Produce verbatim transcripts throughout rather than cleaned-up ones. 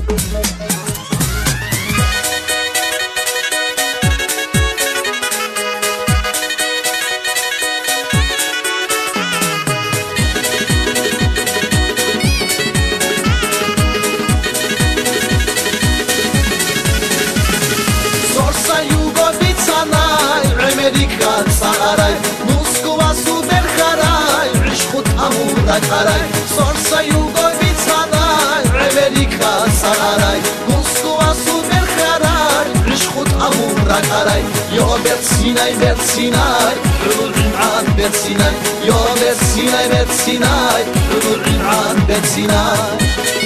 Moskva super харай, ishqut amurda karay. Sorsa Yugovicanay, Amerika saray. Moskva super харай, ishqut amurda karay. Yo Bersinay, Bersinay, hulul an Bersinay. Yo Bersinay, Bersinay, hulul an Bersinay.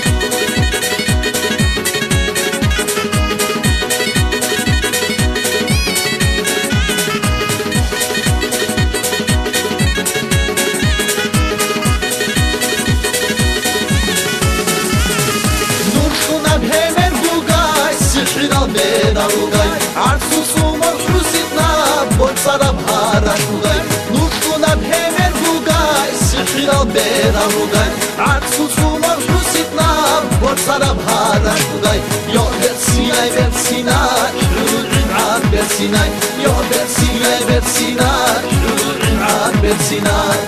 Darugay arsusumor husitna bolsara bharagay nutuna bhemer bugay sikhira bedarugay arsusumor husitna bolsara bharagay yo bersinay bersinay an bersinay yo bersinay bersinay an bersinay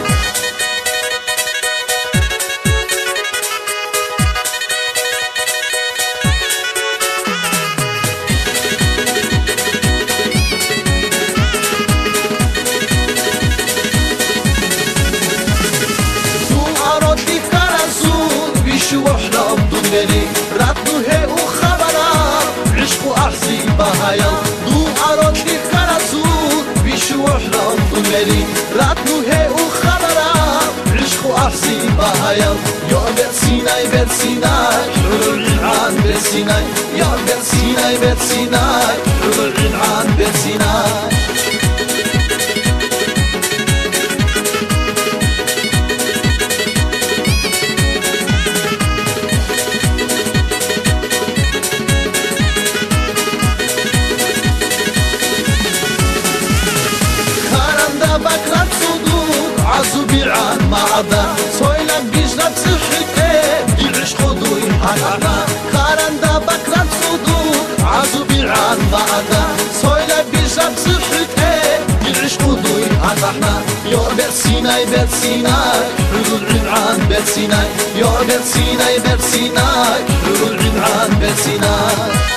راتو هی او خبرم عشق و احزی بهایم دو آرادی خرزود بیشو احلام تو مری راتو هی او خبرم عشق و احزی بهایم یا برسینای برسینای العن برسینای یا برسینای برسینای العن برسینای عن معدا سوينا بيجنا تسحكي يعيش خدوي حقنا خارندا بكرة صدور عزوبي عن معدا سوينا بيجنا تسحكي يعيش خدوي حقنا يا برسيناي برسيناي حلول عن برسيناي يا برسيناي برسيناي حلول عن برسيناي